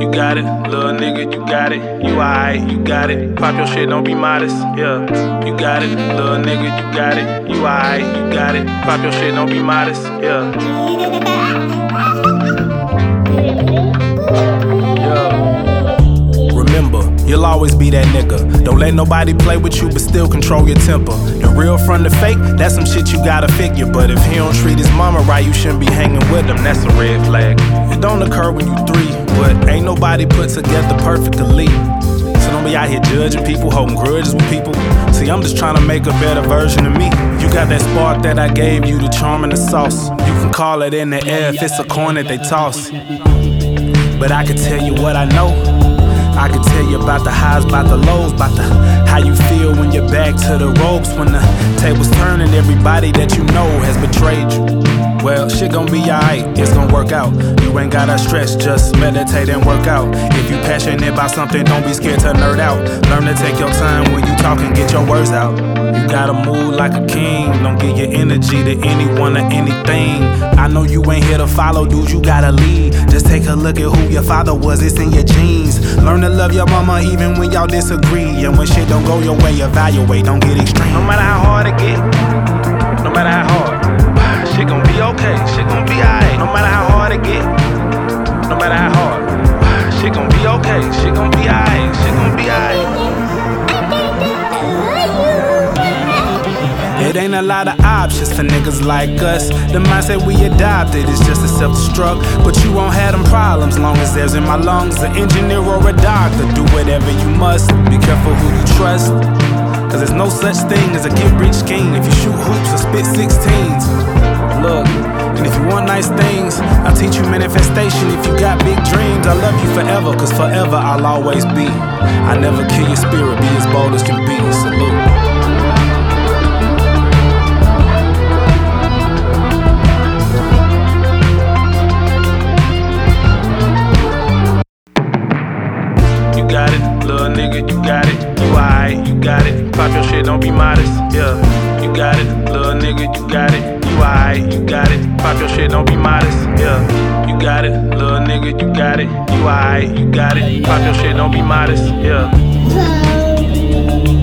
You got it, little nigga, you got it. You alright, you got it. Pop your shit, don't be modest, yeah. You got it, little nigga, you got it. You alright, you got it. Pop your shit, don't be modest, yeah. Remember, you'll always be that nigga. Don't let nobody play with you, but still control your temper. The real from the fake, that's some shit you gotta figure. But if he don't treat his mama right, you shouldn't be hanging with him. That's a red flag. It don't occur when you 3, but ain't nobody put together perfectly. So don't be out here judging people, holding grudges with people. See, I'm just trying to make a better version of me. You got that spark that I gave you, the charm and the sauce. You can call it in the air if it's a coin that they toss. But I can tell you what I know. I can tell you about the highs, about the lows, about the how you feel when you're back to the ropes. When the tables turn and everybody that you know has betrayed you. Well, shit gon' be alright, it's gon' work out. You ain't gotta stress, just meditate and work out. If you passionate about something, don't be scared to nerd out. Learn to take your time when you talk and get your words out. You gotta move like a king, don't give your energy to anyone or anything. I know you ain't here to follow, dude, you gotta lead. Just take a look at who your father was, it's in your genes. Learn to love your mama even when y'all disagree. And when shit don't go your way, evaluate, don't get extreme. No matter how hard it get, no matter how hard, shit gon' be okay, shit gon' be alright. No matter how hard it get, no matter how hard, shit gon' be okay, shit gon' be alright, shit gon' be alright. It ain't a lot of options for niggas like us. The mindset we adopted is just a self-destruct. But you won't have them problems long as there's in my lungs an engineer or a doctor. Do whatever you must, be careful who you trust. Cause there's no such thing as a get-rich scheme if you shoot hoops or spit 16s. Look, and if you want nice things, I'll teach you manifestation. If you got big dreams, I love you forever. Cause forever I'll always be. I never kill your spirit, be as bold as can be. Salute. You got it, little nigga, you got it. You alright, you got it. Pop your shit, don't be modest, yeah. You got it, little nigga, you got it. You alright, you got it. Pop your shit, don't be modest, yeah. You got it, little nigga, you got it. You alright, you got it. Pop your shit, don't be modest, yeah.